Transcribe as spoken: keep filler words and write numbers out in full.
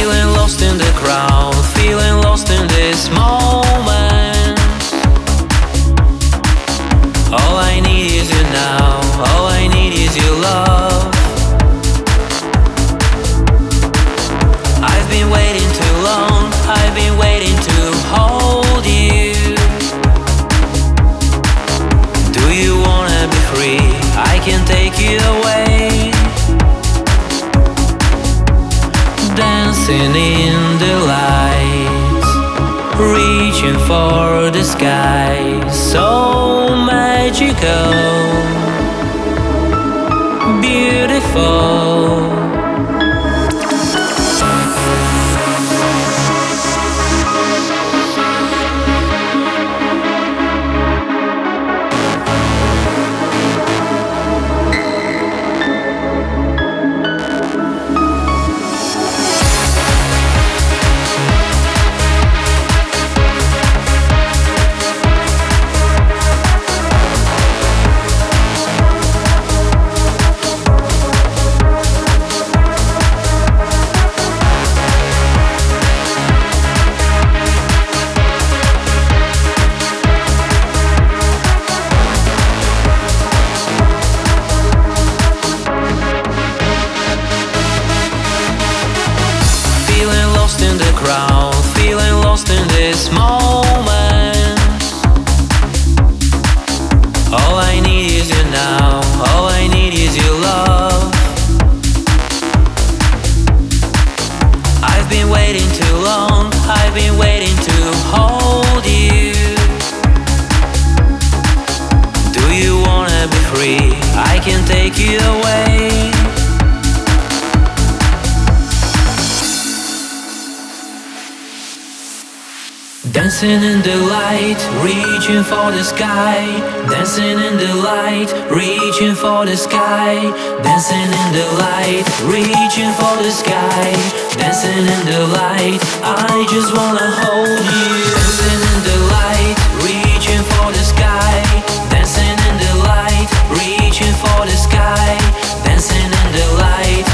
Feeling lost in the crowd, feeling lost in this moment. All I need is you now, all I need is your love. I've been waiting too long, I've been waiting to hold you. Do you wanna be free? I can take you away. Dancing in the lights, reaching for the sky. So magical, beautiful. In the crowd, feeling lost in this moment. All I need is you now, all I need is your love. I've been waiting too long, I've been waiting to hold you. Do you wanna be free? I can take you away. Dancing in the light, reaching for the sky. Dancing in the light, reaching for the sky. Dancing in the light, reaching for the sky. Dancing in the light, I just wanna hold you. Dancing in the light, reaching for the sky. Dancing in the light, reaching for the sky. Dancing in the light,